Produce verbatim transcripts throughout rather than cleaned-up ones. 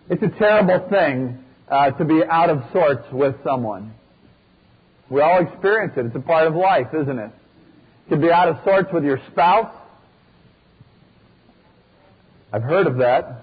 It's a terrible thing uh, to be out of sorts with someone. We all experience it. It's a part of life, isn't it? To be out of sorts with your spouse. I've heard of that.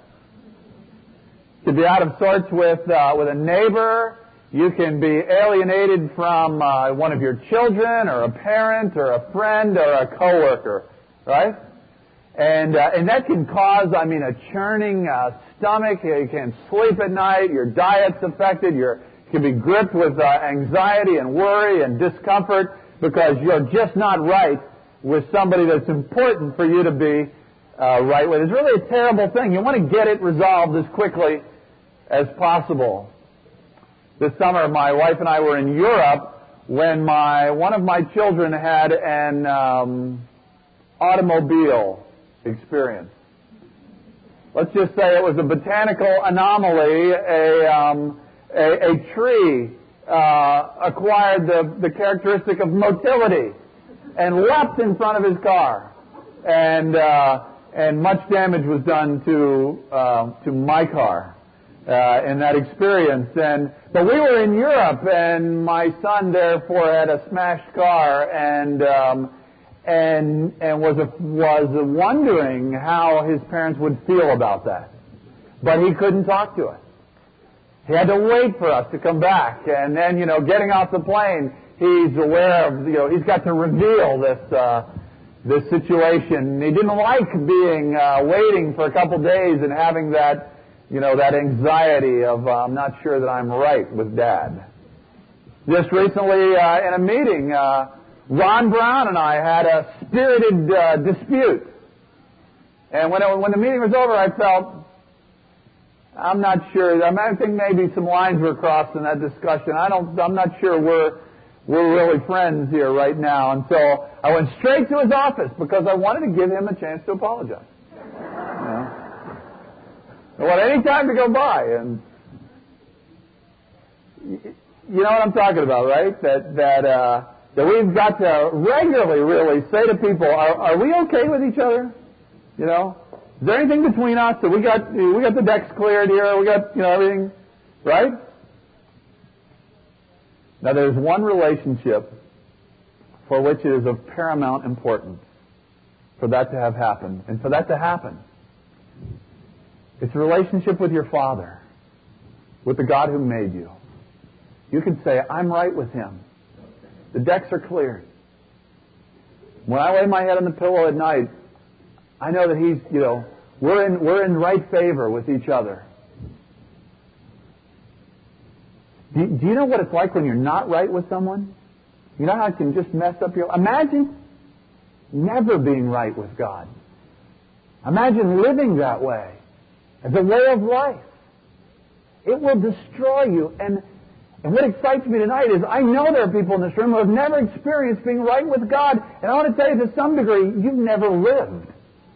To be out of sorts with uh, with a neighbor. You can be alienated from uh, one of your children, or a parent, or a friend, or a coworker, right? And uh, and that can cause, I mean, a churning uh, stomach. You can't sleep at night. Your diet's affected. You're, you can be gripped with uh, anxiety and worry and discomfort because you're just not right with somebody that's important for you to be uh, right with. It's really a terrible thing. You want to get it resolved as quickly as possible. This summer, my wife and I were in Europe when my one of my children had an um, automobile experience. Let's just say it was a botanical anomaly. A um, a, a tree uh, acquired the, the characteristic of motility and leapt in front of his car, and uh, and much damage was done to uh, to my car. Uh, in that experience, and but we were in Europe, and my son therefore had a smashed car, and um, and and was a, was wondering how his parents would feel about that, but he couldn't talk to us. He had to wait for us to come back, and then you know, getting off the plane, he's aware of you know he's got to reveal this uh, this situation. He didn't like being uh, waiting for a couple days and having that. You know, that anxiety of, uh, I'm not sure that I'm right with Dad. Just recently uh, in a meeting, uh, Ron Brown and I had a spirited uh, dispute. And when, it, when the meeting was over, I felt, I'm not sure. I, mean, I think maybe some lines were crossed in that discussion. I don't, I'm not sure we're, we're really friends here right now. And so I went straight to his office because I wanted to give him a chance to apologize. You know? I want any time to go by, and you know what I'm talking about, right? That that uh, that we've got to regularly, really say to people, are, "Are we okay with each other? You know, is there anything between us? That we got we got the decks cleared here? We got you know everything, right?" Now, there's one relationship for which it is of paramount importance for that to have happened, and for that to happen. It's a relationship with your Father, with the God who made you. You can say, I'm right with Him. The decks are cleared. When I lay my head on the pillow at night, I know that He's, you know, we're in, we're in right favor with each other. Do, do you know what it's like when you're not right with someone? You know how it can just mess up your... Imagine never being right with God. Imagine living that way. As a way of life. It will destroy you. And, and what excites me tonight is I know there are people in this room who have never experienced being right with God. And I want to tell you, to some degree, you've never lived.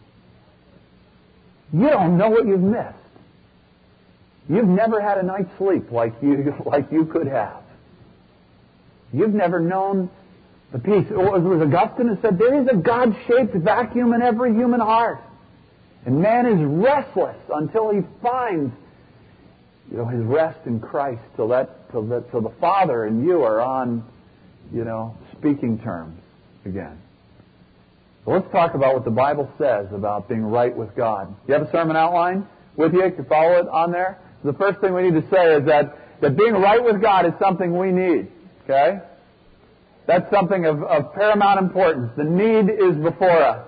You don't know what you've missed. You've never had a night's sleep like you, like you could have. You've never known the peace. It was Augustine who said, there is a God-shaped vacuum in every human heart. And man is restless until he finds, you know, his rest in Christ, till that, till that, till the Father and you are on, you know, speaking terms again. So let's talk about what the Bible says about being right with God. You have a sermon outline with you? You can follow it on there. The first thing we need to say is that, that being right with God is something we need. Okay? That's something of, of paramount importance. The need is before us.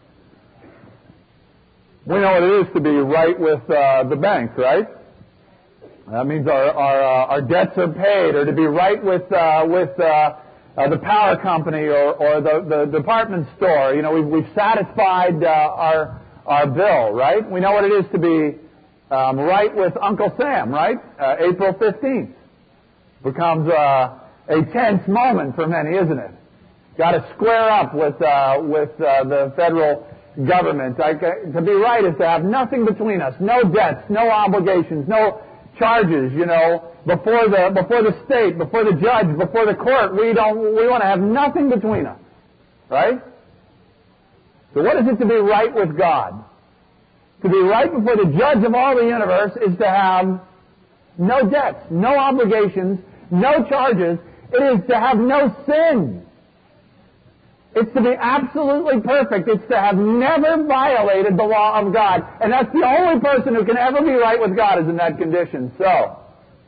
We know what it is to be right with uh, the bank, right? That means our our, uh, our debts are paid, or to be right with uh, with uh, uh, the power company or, or the, the department store. You know, we've, we've satisfied uh, our our bill, right? We know what it is to be um, right with Uncle Sam, right? Uh, April fifteenth becomes uh, a tense moment for many, isn't it? Got to square up with uh, with uh, the federal government. I, to be right is to have nothing between us, no debts, no obligations, no charges. You know, before the before the state, before the judge, before the court, we don't we want to have nothing between us, right? So, what is it to be right with God? To be right before the judge of all the universe is to have no debts, no obligations, no charges. It is to have no sin. It's to be absolutely perfect. It's to have never violated the law of God. And that's the only person who can ever be right with God is in that condition. So,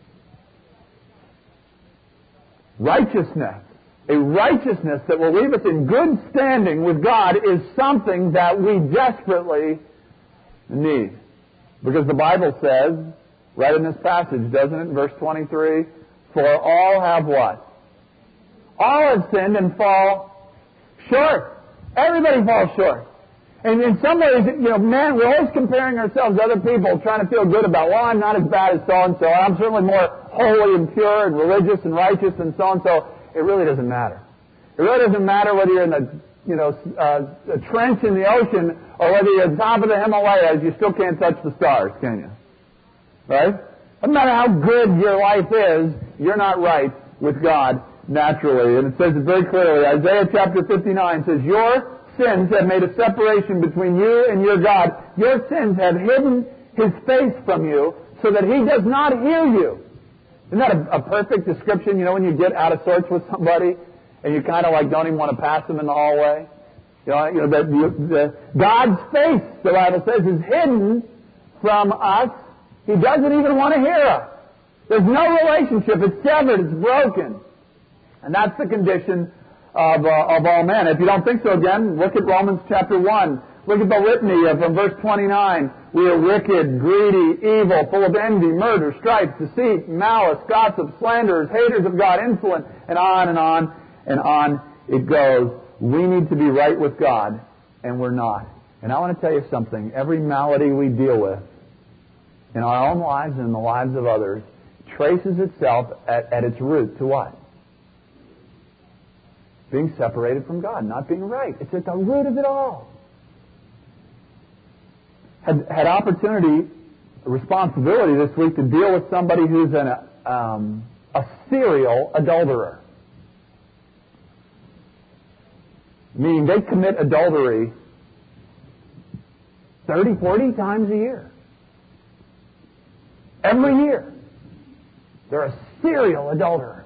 righteousness, a righteousness that will leave us in good standing with God is something that we desperately need. Because the Bible says, right in this passage, doesn't it, in verse twenty-three, for all have what? All have sinned and fall short. Everybody falls short. And in some ways, you know, man, we're always comparing ourselves to other people, trying to feel good about, well, I'm not as bad as so-and-so. I'm certainly more holy and pure and religious and righteous than so-and-so. It really doesn't matter. It really doesn't matter whether you're in the, you know, uh, a trench in the ocean or whether you're at the top of the Himalayas. You still can't touch the stars, can you? Right? No matter how good your life is, you're not right with God naturally. And it says it very clearly. Isaiah chapter fifty-nine says, your sins have made a separation between you and your God. Your sins have hidden His face from you so that He does not hear you. Isn't that a, a perfect description? You know, when you get out of sorts with somebody and you kind of like don't even want to pass them in the hallway? You know, you know the, the, the God's face, the Bible says, is hidden from us. He doesn't even want to hear us. There's no relationship. It's severed. It's broken. And that's the condition of, uh, of all men. If you don't think so, again, look at Romans chapter one. Look at the litany of, from verse twenty-nine. We are wicked, greedy, evil, full of envy, murder, strife, deceit, malice, gossip, slanderers, haters of God, insolent, and on and on and on it goes. We need to be right with God, and we're not. And I want to tell you something. Every malady we deal with in our own lives and in the lives of others traces itself at, at its root to what? Being separated from God, not being right. It's at the root of it all. Had, had opportunity, responsibility this week to deal with somebody who's an, um, a serial adulterer. Meaning they commit adultery thirty, forty times a year. Every year. They're a serial adulterer.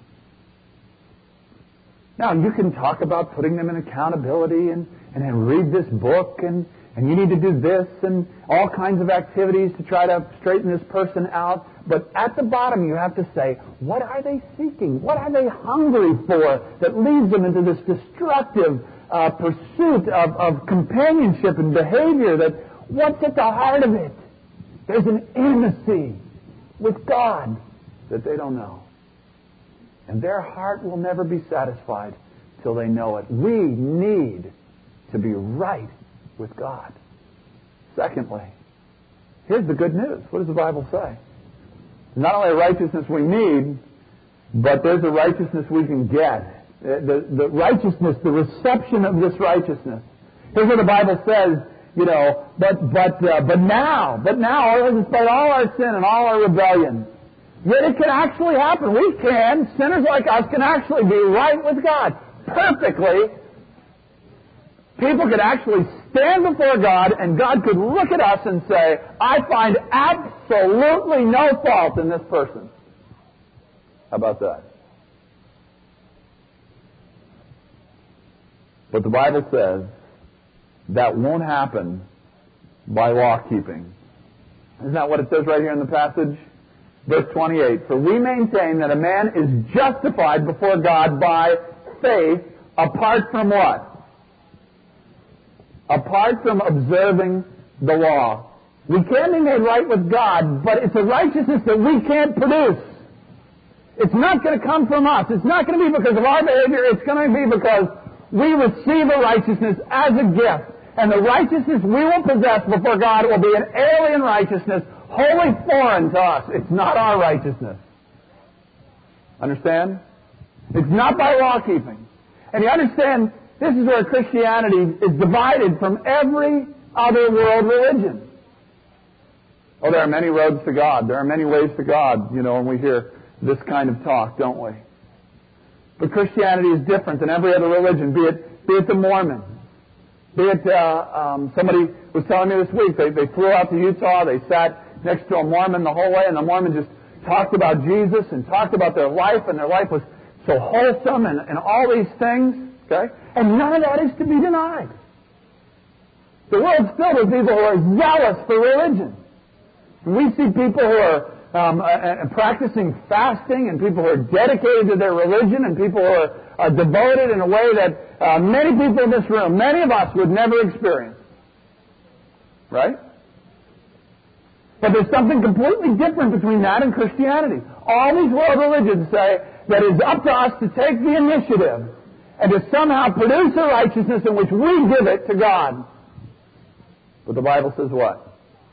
Now, you can talk about putting them in accountability and, and then read this book and, and you need to do this and all kinds of activities to try to straighten this person out. But at the bottom, you have to say, what are they seeking? What are they hungry for that leads them into this destructive uh, pursuit of, of companionship and behavior? That what's at the heart of it? There's an intimacy with God that they don't know. And their heart will never be satisfied till they know it. We need to be right with God. Secondly, here's the good news. What does the Bible say? Not only a righteousness we need, but there's a righteousness we can get. The, the righteousness, the reception of this righteousness. Here's what the Bible says, you know, but but uh, but now, but now, despite all our sin and all our rebellion, yet it can actually happen. We can, sinners like us, can actually be right with God perfectly. People could actually stand before God, and God could look at us and say, I find absolutely no fault in this person. How about that? But the Bible says that won't happen by law keeping. Isn't that what it says right here in the passage? Verse twenty-eight, for we maintain that a man is justified before God by faith apart from what? Apart from observing the law. We can be made right with God, but it's a righteousness that we can't produce. It's not going to come from us. It's not going to be because of our behavior. It's going to be because we receive a righteousness as a gift. And the righteousness we will possess before God will be an alien righteousness, wholly foreign to us. It's not our righteousness. Understand? It's not by law keeping. And you understand, this is where Christianity is divided from every other world religion. Oh, there are many roads to God. There are many ways to God, you know, when we hear this kind of talk, don't we? But Christianity is different than every other religion, be it, be it the Mormon, Be it, uh, um, somebody was telling me this week, they, they flew out to Utah, they sat next to a Mormon the whole way, and the Mormon just talked about Jesus and talked about their life, and their life was so wholesome and, and all these things, okay? And none of that is to be denied. The world's filled with people who are zealous for religion. And we see people who are um, uh, practicing fasting, and people who are dedicated to their religion, and people who are, are devoted in a way that uh, many people in this room, many of us, would never experience. Right? But there's something completely different between that and Christianity. All these world religions say that it's up to us to take the initiative and to somehow produce a righteousness in which we give it to God. But the Bible says what?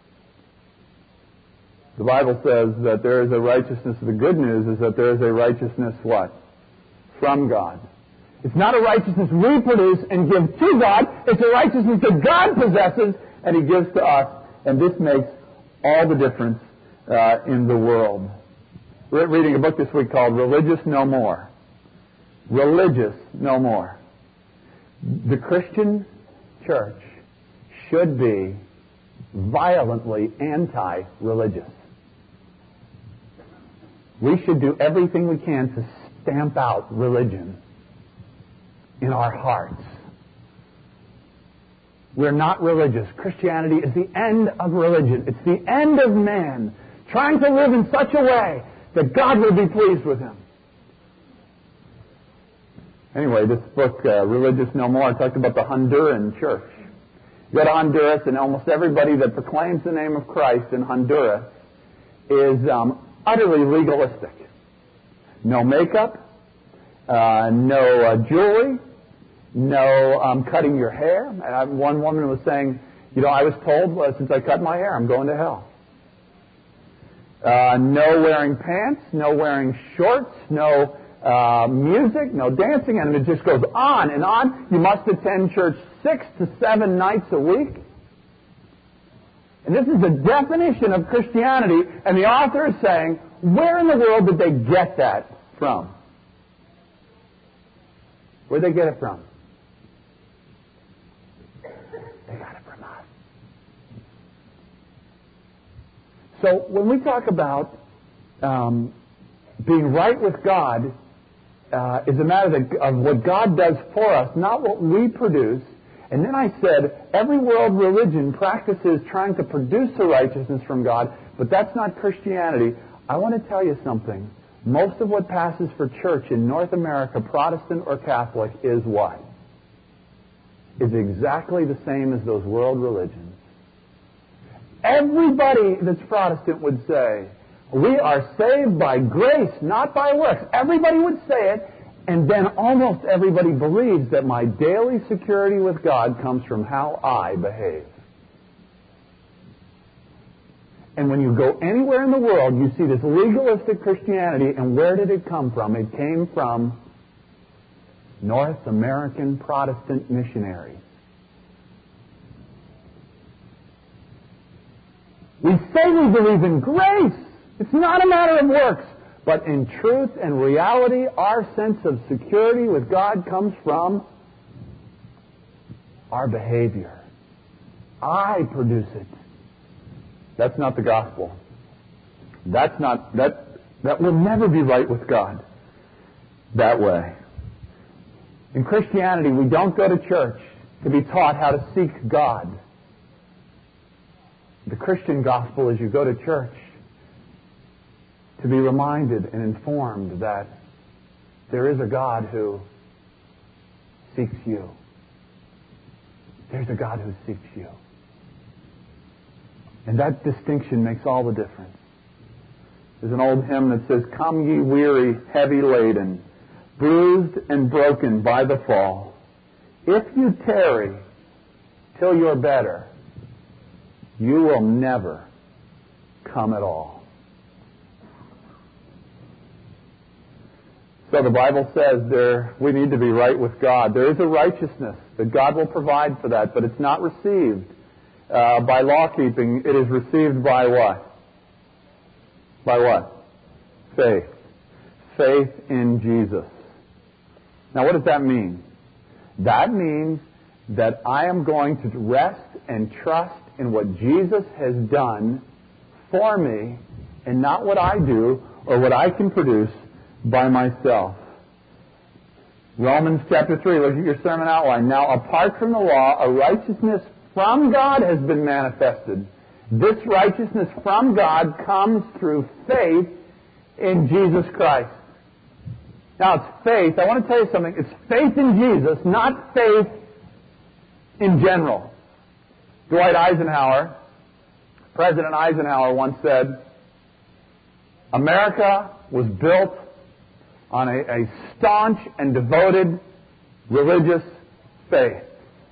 The Bible says that there is a righteousness. The good news is that there is a righteousness what? From God. It's not a righteousness we produce and give to God. It's a righteousness that God possesses and He gives to us. And this makes all the difference uh, in the world. We're reading a book this week called Religious No More. Religious No More. The Christian church should be violently anti-religious. We should do everything we can to stamp out religion in our hearts. We're not religious. Christianity is the end of religion. It's the end of man trying to live in such a way that God will be pleased with him. Anyway, this book, uh, Religious No More, talked about the Honduran church. You go to Honduras, and almost everybody that proclaims the name of Christ in Honduras is um, utterly legalistic. No makeup, uh, no uh, jewelry, no um, cutting your hair. And I, one woman was saying, you know, I was told, well, since I cut my hair, I'm going to hell. Uh, no wearing pants, no wearing shorts, no uh, music, no dancing, and it just goes on and on. You must attend church six to seven nights a week. And this is the definition of Christianity, and the author is saying, where in the world did they get that from? Where'd they get it from? They got it from us. So when we talk about um, being right with God, uh, is a matter of, of what God does for us, not what we produce. And then I said, every world religion practices trying to produce a righteousness from God, but that's not Christianity. I want to tell you something. Most of what passes for church in North America, Protestant or Catholic, is what? Is exactly the same as those world religions. Everybody that's Protestant would say, we are saved by grace, not by works. Everybody would say it, and then almost everybody believes that my daily security with God comes from how I behave. And when you go anywhere in the world, you see this legalistic Christianity, and where did it come from? It came from North American Protestant missionaries. We say we believe in grace. It's not a matter of works. But in truth and reality, our sense of security with God comes from our behavior. I produce it. That's not the gospel. That's not, that, that will never be right with God that way. In Christianity, we don't go to church to be taught how to seek God. The Christian gospel is you go to church to be reminded and informed that there is a God who seeks you. There's a God who seeks you. And that distinction makes all the difference. There's an old hymn that says, "Come ye weary, heavy laden, bruised and broken by the fall. If you tarry till you're better, you will never come at all." So the Bible says there we need to be right with God. There is a righteousness that God will provide for that, but it's not received uh, by law keeping. It is received by what? By what? Faith. Faith in Jesus. Now what does that mean? That means that I am going to rest and trust in what Jesus has done for me and not what I do or what I can produce by myself. Romans chapter three, look at your sermon outline. Now, apart from the law, a righteousness from God has been manifested. This righteousness from God comes through faith in Jesus Christ. Now, it's faith. I want to tell you something. It's faith in Jesus, not faith in general. Dwight Eisenhower, President Eisenhower once said, America was built on a, a staunch and devoted religious faith.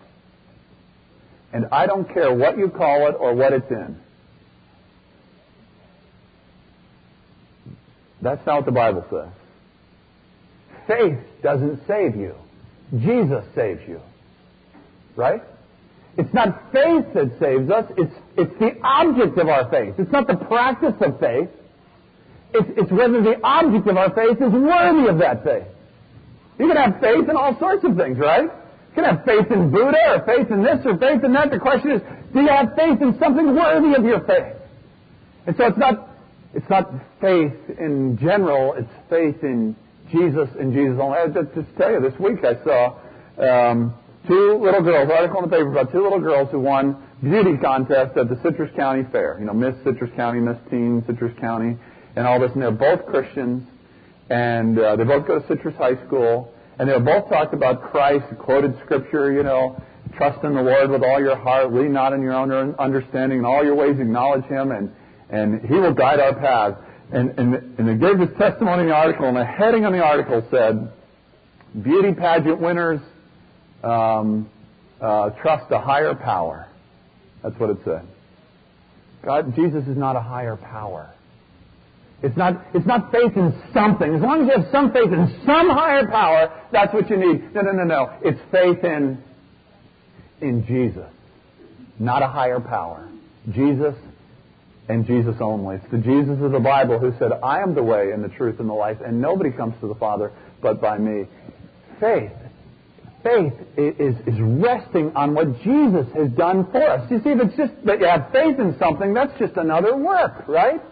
And I don't care what you call it or what it's in. That's not what the Bible says. Faith doesn't save you. Jesus saves you. Right? It's not faith that saves us. It's, it's the object of our faith. It's not the practice of faith. It's, it's whether the object of our faith is worthy of that faith. You can have faith in all sorts of things, right? You can have faith in Buddha or faith in this or faith in that. The question is, do you have faith in something worthy of your faith? And so it's not, it's not faith in general. It's faith in Jesus and Jesus only. I just, just tell you, this week I saw um, two little girls, article in the paper about two little girls who won beauty contest at the Citrus County Fair. You know, Miss Citrus County, Miss Teen Citrus County, and all this. And they're both Christians, and uh, they both go to Citrus High School, and they both talked about Christ, quoted Scripture, you know, trust in the Lord with all your heart, lean not in your own understanding, in all your ways acknowledge Him, and, and He will guide our paths. And, and, and they gave this testimony in the article, and the heading on the article said, beauty pageant winners um, uh, trust a higher power. That's what it said. God, Jesus is not a higher power. It's not, it's not faith in something. As long as you have some faith in some higher power, that's what you need. No, no, no, no. It's faith in, in Jesus. Not a higher power. Jesus and Jesus only. It's the Jesus of the Bible who said, I am the way and the truth and the life, and nobody comes to the Father but by me. Faith. Faith is, is resting on what Jesus has done for us. You see, if it's just that you have faith in something, that's just another work, right?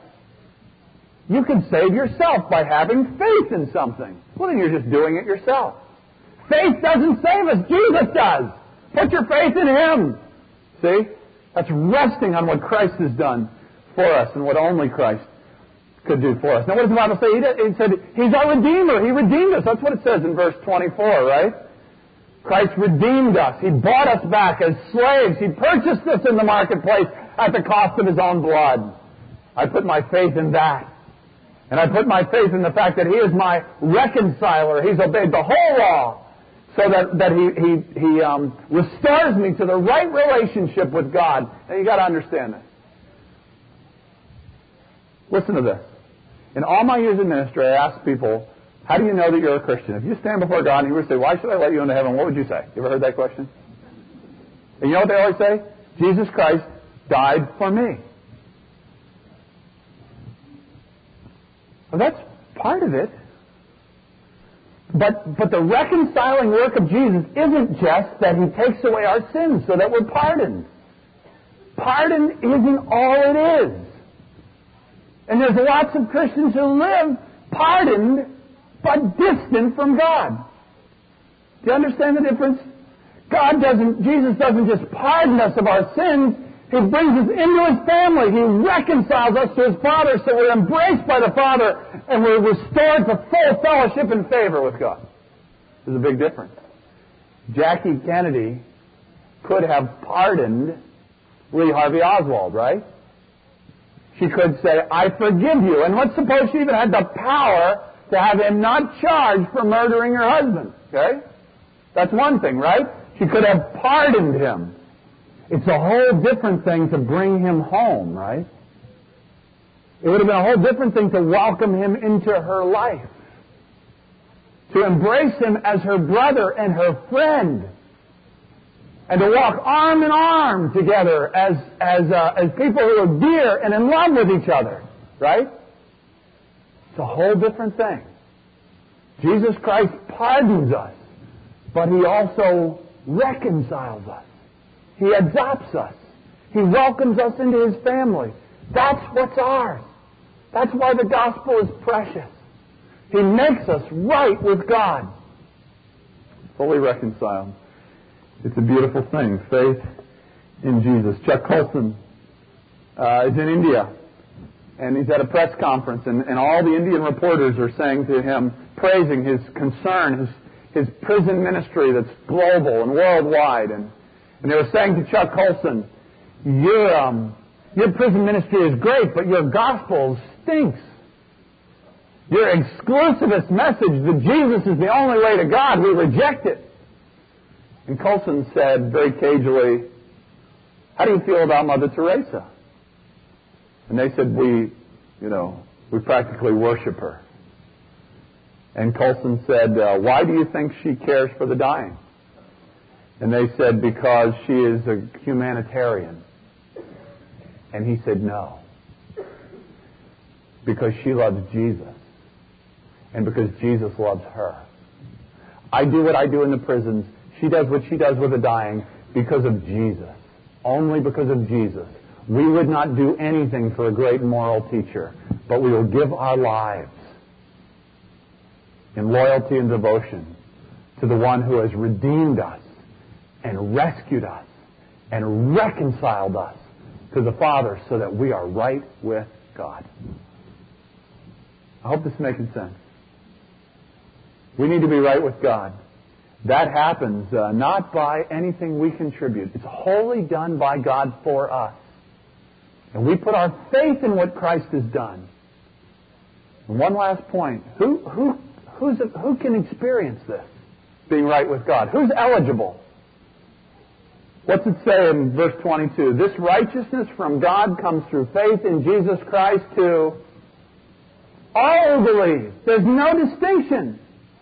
You can save yourself by having faith in something. Well, then you're just doing it yourself. Faith doesn't save us. Jesus does. Put your faith in Him. See? That's resting on what Christ has done for us and what only Christ could do for us. Now, what does the Bible say? He, did, he said He's our Redeemer. He redeemed us. That's what it says in verse twenty-four, right? Christ redeemed us. He bought us back as slaves. He purchased us in the marketplace at the cost of His own blood. I put my faith in that. And I put my faith in the fact that He is my reconciler. He's obeyed the whole law so that, that He, he, he um, restores me to the right relationship with God. Now, you've got to understand this. Listen to this. In all my years in ministry, I ask people, how do you know that you're a Christian? If you stand before God and He would say, why should I let you into heaven? What would you say? You ever heard that question? And you know what they always say? Jesus Christ died for me. Well, that's part of it. But, but the reconciling work of Jesus isn't just that He takes away our sins so that we're pardoned. Pardon isn't all it is. And there's lots of Christians who live pardoned but distant from God. Do you understand the difference? God doesn't, Jesus doesn't just pardon us of our sins. He brings us into His family. He reconciles us to His Father so we're embraced by the Father and we're restored to full fellowship and favor with God. There's a big difference. Jackie Kennedy could have pardoned Lee Harvey Oswald, right? She could say, I forgive you. And let's suppose she even had the power to have him not charged for murdering her husband. Okay? That's one thing, right? She could have pardoned him. It's a whole different thing to bring him home, right? It would have been a whole different thing to welcome him into her life. To embrace him as her brother and her friend. And to walk arm in arm together as, as, uh, as people who are dear and in love with each other. Right? It's a whole different thing. Jesus Christ pardons us, but He also reconciles us. He adopts us. He welcomes us into His family. That's what's ours. That's why the gospel is precious. He makes us right with God. Fully reconciled. It's a beautiful thing. Faith in Jesus. Chuck Colson uh, is in India. And he's at a press conference. And, and all the Indian reporters are saying to him, praising his concern, his, his prison ministry that's global and worldwide. And, and they were saying to Chuck Colson, your, um, your prison ministry is great, but your gospel stinks. Your exclusivist message that Jesus is the only way to God, we reject it. And Colson said very cagily, how do you feel about Mother Teresa? And they said, we, you know, we practically worship her. And Colson said, uh, why do you think she cares for the dying? And they said, because she is a humanitarian. And he said, no. Because she loves Jesus. And because Jesus loves her. I do what I do in the prisons. She does what she does with the dying because of Jesus. Only because of Jesus. We would not do anything for a great moral teacher, but we will give our lives in loyalty and devotion to the one who has redeemed us and rescued us and reconciled us to the Father so that we are right with God. I hope this is making sense. We need to be right with God. That happens uh, not by anything we contribute. It's wholly done by God for us. And we put our faith in what Christ has done. And one last point. Who, who, who's, who can experience this, being right with God? Who's eligible? What's it say in verse twenty-two? This righteousness from God comes through faith in Jesus Christ to all who believe. There's no distinction.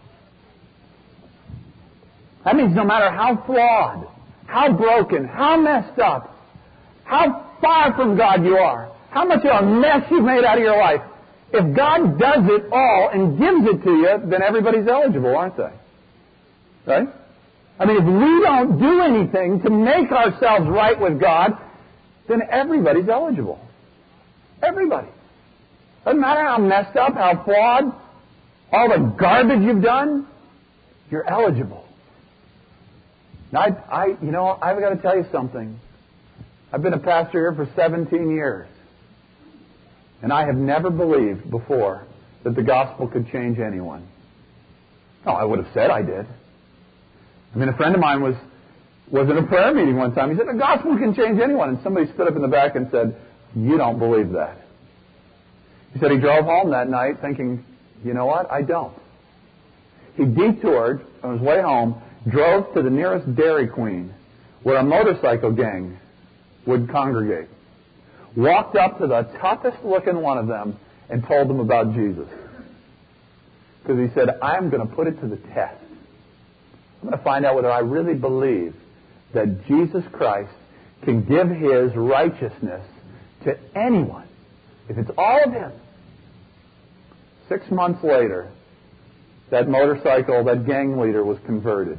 That means no matter how flawed, how broken, how messed up, how far from God you are, how much of a mess you've made out of your life, if God does it all and gives it to you, then everybody's eligible, aren't they? Right? I mean, if we don't do anything to make ourselves right with God, then everybody's eligible. Everybody. Doesn't matter how messed up, how flawed, all the garbage you've done, you're eligible. Now, I, I, you know, I've got to tell you something. I've been a pastor here for seventeen years. And I have never believed before that the gospel could change anyone. No, I would have said I did. I mean, a friend of mine was, was in a prayer meeting one time. He said, the gospel can change anyone. And somebody stood up in the back and said, you don't believe that. He said he drove home that night thinking, you know what? I don't. He detoured on his way home, drove to the nearest Dairy Queen where a motorcycle gang would congregate. Walked up to the toughest looking one of them and told them about Jesus. Because he said, I'm going to put it to the test. I'm going to find out whether I really believe that Jesus Christ can give His righteousness to anyone. If it's all of Him. Six months later, that motorcycle, that gang leader was converted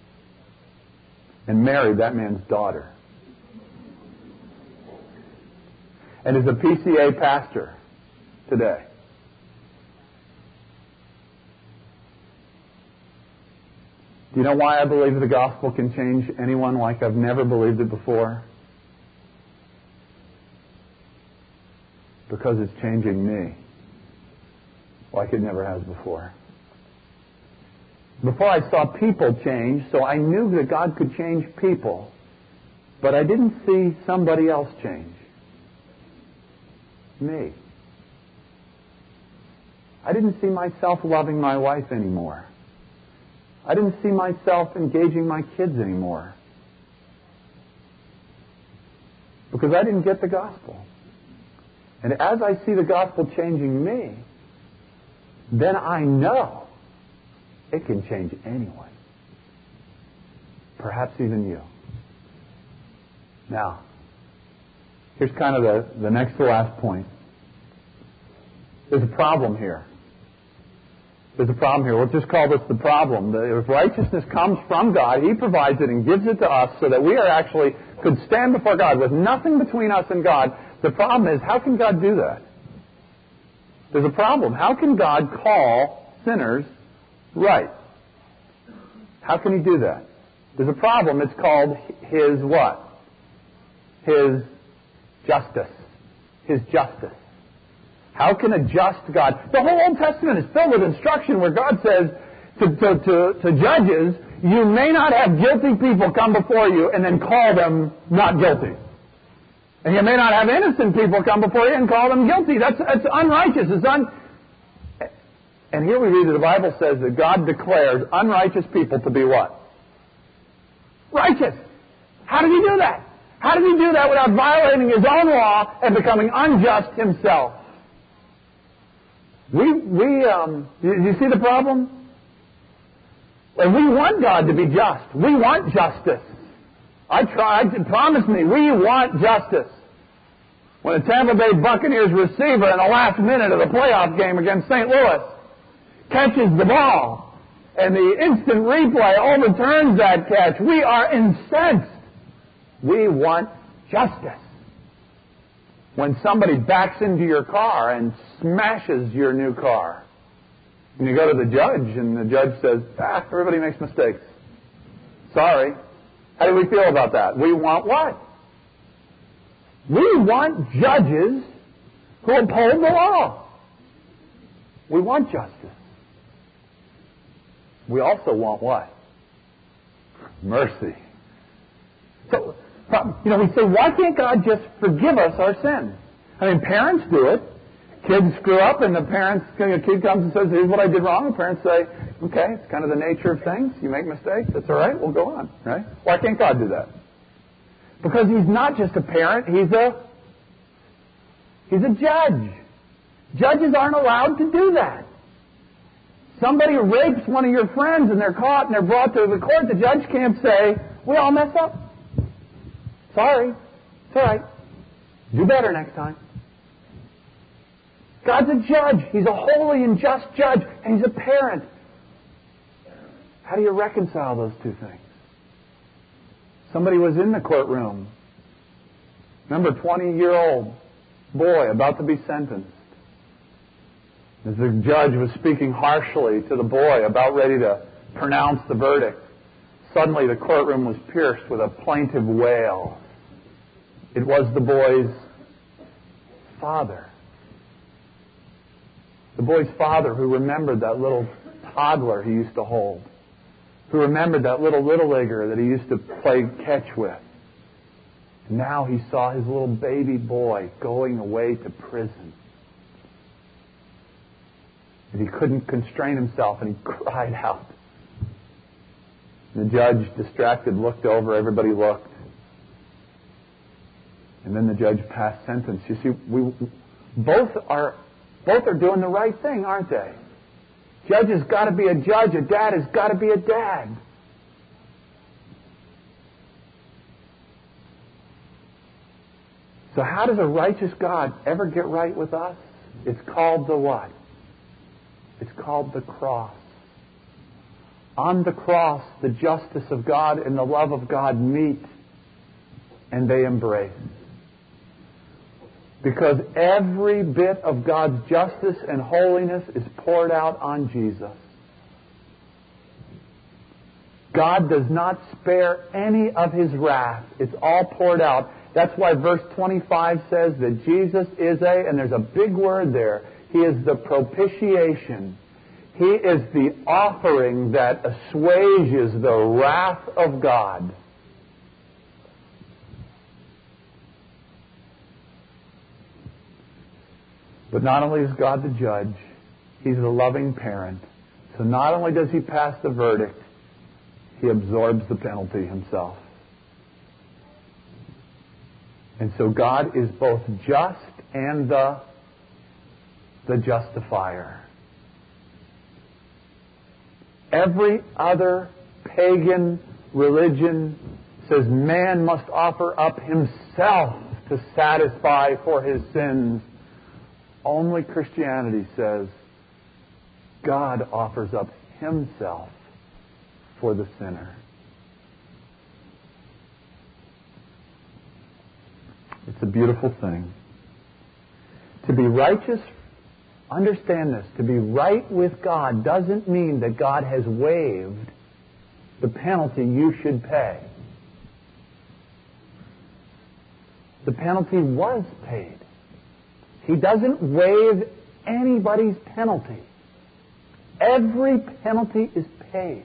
and married that man's daughter. And is a P C A pastor today. Do you know why I believe the gospel can change anyone like I've never believed it before? Because it's changing me like it never has before. Before I saw people change, so I knew that God could change people, but I didn't see somebody else change. Me. I didn't see myself loving my wife anymore. I didn't see myself engaging my kids anymore. Because I didn't get the gospel. And as I see the gospel changing me, then I know it can change anyone. Perhaps even you. Now, here's kind of the, the next to last point. There's a problem here. There's a problem here. Let's just call this the problem. If righteousness comes from God, He provides it and gives it to us so that we are actually could stand before God with nothing between us and God. The problem is, how can God do that? There's a problem. How can God call sinners right? How can He do that? There's a problem. It's called His what? His justice. His justice. How can a just God... The whole Old Testament is filled with instruction where God says to, to, to, to judges, you may not have guilty people come before you and then call them not guilty. And you may not have innocent people come before you and call them guilty. That's, that's unrighteous. It's un... And here we read that the Bible says that God declares unrighteous people to be what? Righteous. How did He do that? How did He do that without violating His own law and becoming unjust Himself? We, we, um, you, you see the problem? And we want God to be just. We want justice. I tried to promise me, we want justice. When the Tampa Bay Buccaneers receiver in the last minute of the playoff game against Saint Louis catches the ball and the instant replay overturns that catch, we are incensed. We want justice. When somebody backs into your car and smashes your new car, and you go to the judge, and the judge says, ah, everybody makes mistakes. Sorry. How do we feel about that? We want what? We want judges who uphold the law. We want justice. We also want what? Mercy. So, you know, we say, why can't God just forgive us our sins? I mean, parents do it. Kids screw up, and the parents, a kid comes and says, here's what I did wrong. The parents say, okay, it's kind of the nature of things. You make mistakes. That's all right. We'll go on. Right? Why can't God do that? Because He's not just a parent. He's a, He's a judge. Judges aren't allowed to do that. Somebody rapes one of your friends, and they're caught, and they're brought to the court. The judge can't say, we all mess up. Sorry. It's all right. Do better next time. God's a judge. He's a holy and just judge, and He's a parent. How do you reconcile those two things? Somebody was in the courtroom. Remember, twenty-year-old boy about to be sentenced. As the judge was speaking harshly to the boy, about ready to pronounce the verdict, suddenly the courtroom was pierced with a plaintive wail. It was the boy's father. The boy's father, who remembered that little toddler he used to hold, who remembered that little little leaguer that he used to play catch with. And now he saw his little baby boy going away to prison. And he couldn't constrain himself, and he cried out. The judge, distracted, looked over. Everybody looked. And then the judge passed sentence. You see, we both are both are doing the right thing, aren't they? Judge has got to be a judge. A dad has got to be a dad. So how does a righteous God ever get right with us? It's called the what? It's called the cross. On the cross, the justice of God and the love of God meet, and they embrace. Because every bit of God's justice and holiness is poured out on Jesus. God does not spare any of His wrath. It's all poured out. That's why verse twenty-five says that Jesus is a, and there's a big word there, He is the propitiation. He is the offering that assuages the wrath of God. But not only is God the judge, He's the loving parent. So not only does He pass the verdict, He absorbs the penalty Himself. And so God is both just and the, the justifier. Every other pagan religion says man must offer up himself to satisfy for his sins. Only Christianity says God offers up Himself for the sinner. It's a beautiful thing. To be righteous, understand this, to be right with God doesn't mean that God has waived the penalty you should pay. The penalty was paid. He doesn't waive anybody's penalty. Every penalty is paid,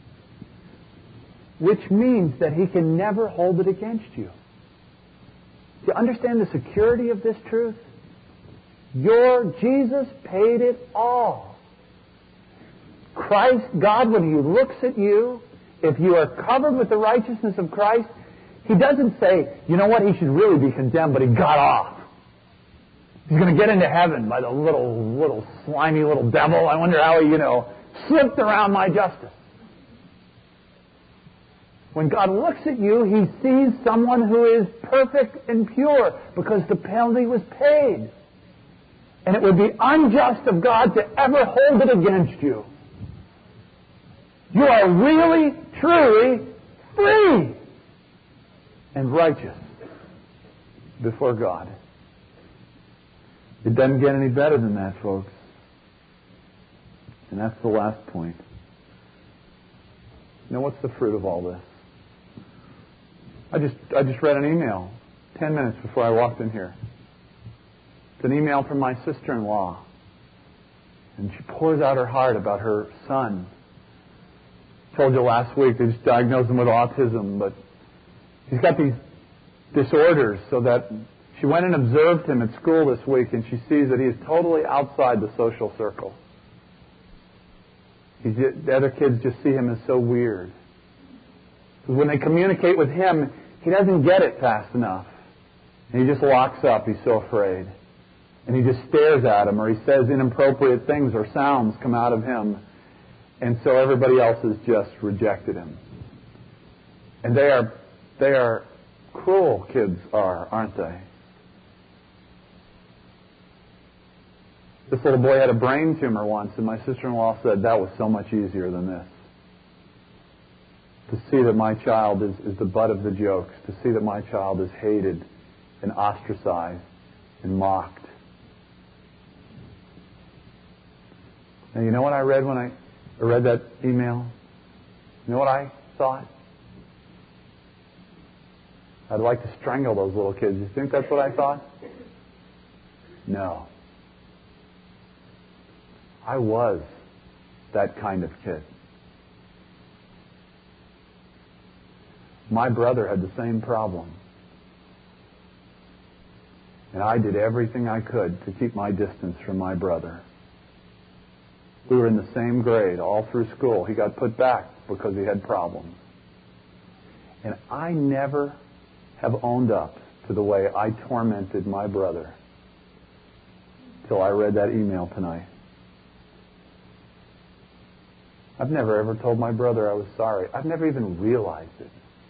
which means that He can never hold it against you. Do you understand the security of this truth? Your Jesus paid it all. Christ, God, when He looks at you, if you are covered with the righteousness of Christ, He doesn't say, you know what, he should really be condemned, but he got off. He's going to get into heaven by the little, little, slimy little devil. I wonder how he, you know, slipped around my justice. When God looks at you, He sees someone who is perfect and pure because the penalty was paid. And it would be unjust of God to ever hold it against you. You are really, truly free and righteous before God. It doesn't get any better than that, folks. And that's the last point. You know, what's the fruit of all this? I just I just read an email ten minutes before I walked in here. It's an email from my sister-in-law. And she pours out her heart about her son. I told you last week they just diagnosed him with autism, but he's got these disorders, so that she went and observed him at school this week, and she sees that he is totally outside the social circle. He's, the other kids just see him as so weird. Because when they communicate with him, he doesn't get it fast enough. And he just locks up. He's so afraid. And he just stares at him, or he says inappropriate things, or sounds come out of him. And so everybody else has just rejected him. And they are, they are cruel, kids are, aren't they? This little boy had a brain tumor once, and my sister-in-law said that was so much easier than this. To see that my child is, is the butt of the jokes, to see that my child is hated and ostracized and mocked. Now, you know what I read when I, I read that email? You know what I thought? I'd like to strangle those little kids. You think that's what I thought? No. I was that kind of kid. My brother had the same problem. And I did everything I could to keep my distance from my brother. We were in the same grade all through school. He got put back because he had problems. And I never have owned up to the way I tormented my brother till I read that email tonight. I've never ever told my brother I was sorry. I've never even realized it.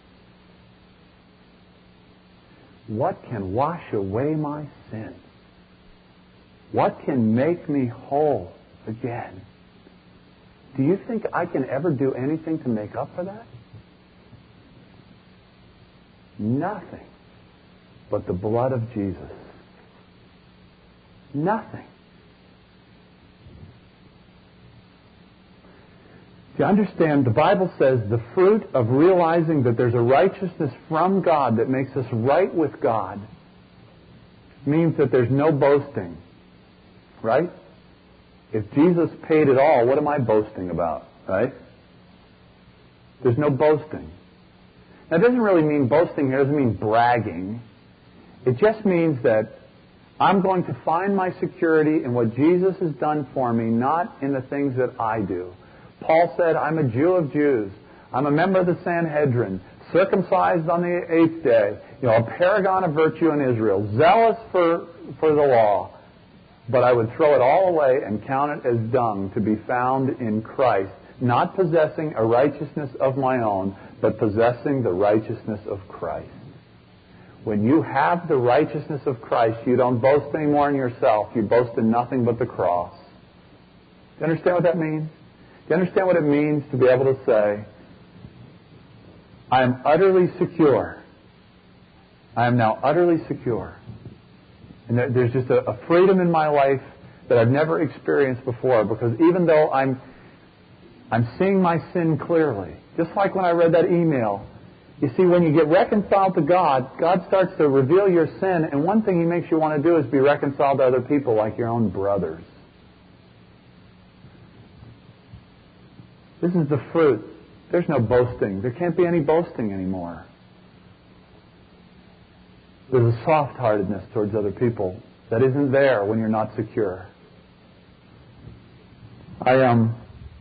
What can wash away my sins? What can make me whole again? Do you think I can ever do anything to make up for that? Nothing but the blood of Jesus. Nothing. Do you understand? The Bible says the fruit of realizing that there's a righteousness from God that makes us right with God means that there's no boasting. Right? If Jesus paid it all, what am I boasting about? Right? There's no boasting. Now, it doesn't really mean boasting here. It doesn't mean bragging. It just means that I'm going to find my security in what Jesus has done for me, not in the things that I do. Paul said, I'm a Jew of Jews. I'm a member of the Sanhedrin, circumcised on the eighth day, you know, a paragon of virtue in Israel, zealous for, for the law. But I would throw it all away and count it as dung to be found in Christ, not possessing a righteousness of my own, but possessing the righteousness of Christ. When you have the righteousness of Christ, you don't boast anymore in yourself. You boast in nothing but the cross. you understand what that means? Do you understand what it means to be able to say, I am utterly secure. I am now utterly secure. And there's just a, a freedom in my life that I've never experienced before, because even though I'm I'm seeing my sin clearly, just like when I read that email, you see, when you get reconciled to God, God starts to reveal your sin, and one thing He makes you want to do is be reconciled to other people like your own brothers. This is the fruit. There's no boasting. There can't be any boasting anymore. There's a soft-heartedness towards other people that isn't there when you're not secure. I um.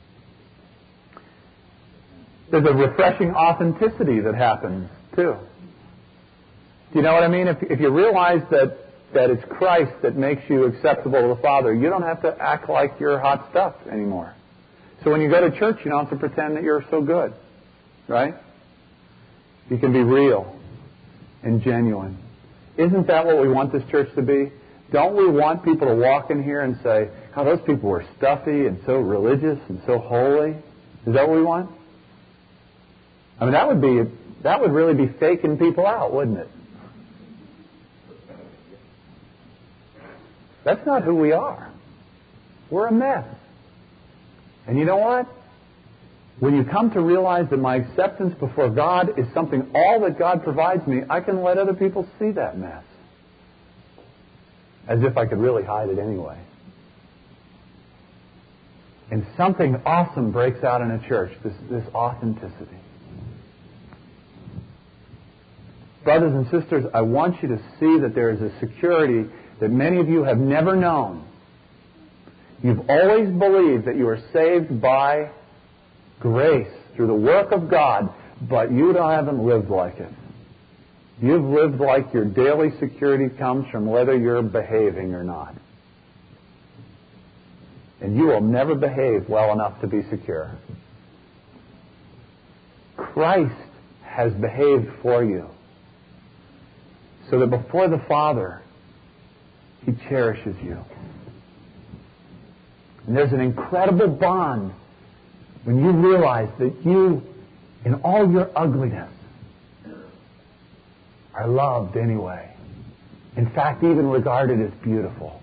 There's a refreshing authenticity that happens too. Do you know what I mean? If if you realize that that it's Christ that makes you acceptable to the Father, you don't have to act like you're hot stuff anymore. So when you go to church, you don't have to pretend that you're so good, right? You can be real and genuine. Isn't that what we want this church to be? Don't we want people to walk in here and say, "Oh, those people were stuffy and so religious and so holy"? Is that what we want? I mean, that would be that would really be faking people out, wouldn't it? That's not who we are. We're a mess. And you know what? When you come to realize that my acceptance before God is something, all that God provides me, I can let other people see that mess. As if I could really hide it anyway. And something awesome breaks out in a church, this, this authenticity. Brothers and sisters, I want you to see that there is a security that many of you have never known. You've always believed that you are saved by grace through the work of God, but you haven't lived like it. You've lived like your daily security comes from whether you're behaving or not. And you will never behave well enough to be secure. Christ has behaved for you, so that before the Father, He cherishes you. And there's an incredible bond when you realize that you, in all your ugliness, are loved anyway. In fact, even regarded as beautiful.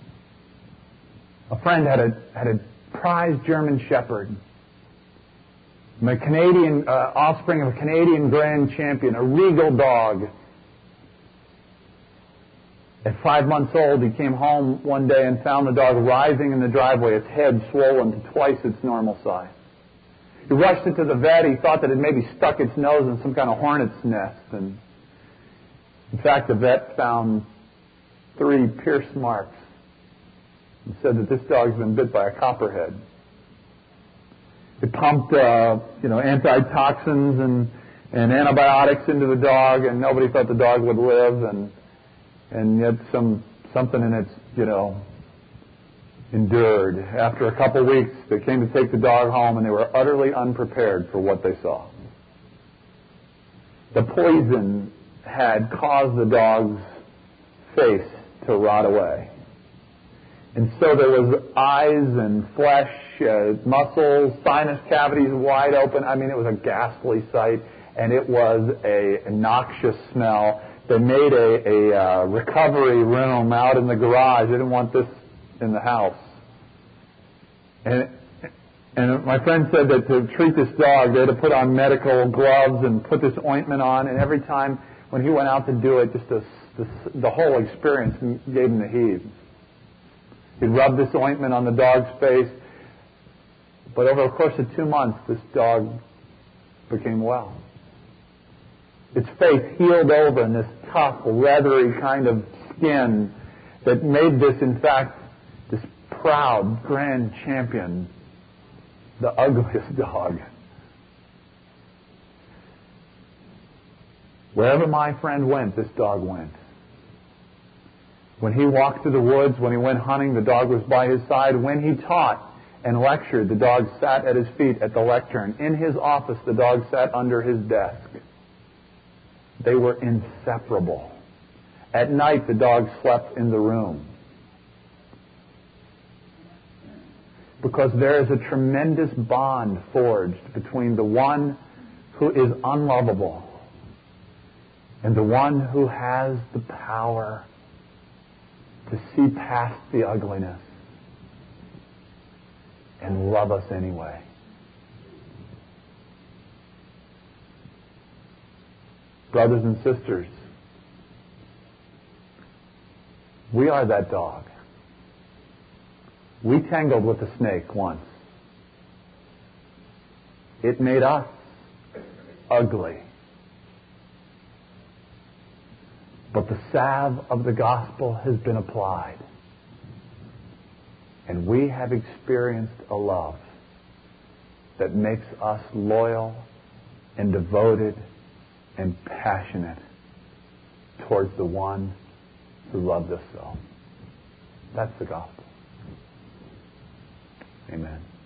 A friend had a had a prized German Shepherd, a Canadian uh, offspring of a Canadian Grand Champion, a regal dog. At five months old, he came home one day and found the dog writhing in the driveway, its head swollen to twice its normal size. He rushed it to the vet. He thought that it maybe stuck its nose in some kind of hornet's nest. And in fact, the vet found three pierce marks and said that this dog's been bit by a copperhead. They pumped, uh, you know, antitoxins and, and antibiotics into the dog, and nobody thought the dog would live. And And yet some something in it, you know, endured. After a couple weeks, they came to take the dog home, and they were utterly unprepared for what they saw. The poison had caused the dog's face to rot away. And so there was eyes and flesh, uh, muscles, sinus cavities wide open. I mean, it was a ghastly sight, and it was a, a noxious smell. They made a, a uh, recovery room out in the garage. They didn't want this in the house. And and my friend said that to treat this dog, they had to put on medical gloves and put this ointment on. And every time when he went out to do it, just this, this, the whole experience gave him the heaves. He'd rub this ointment on the dog's face. But over the course of two months, this dog became well. Its face healed over in this tough, leathery kind of skin that made this, in fact, this proud grand champion, the ugliest dog. Wherever my friend went, this dog went. When he walked through the woods, when he went hunting, the dog was by his side. When he taught and lectured, the dog sat at his feet at the lectern. In his office, the dog sat under his desk. They were inseparable. At night, the dog slept in the room. Because there is a tremendous bond forged between the one who is unlovable and the one who has the power to see past the ugliness and love us anyway. Brothers and sisters, we are that dog. We tangled with the snake once. It made us ugly. But the salve of the gospel has been applied. And we have experienced a love that makes us loyal and devoted and passionate towards the one who loved us so. That's the gospel. Amen.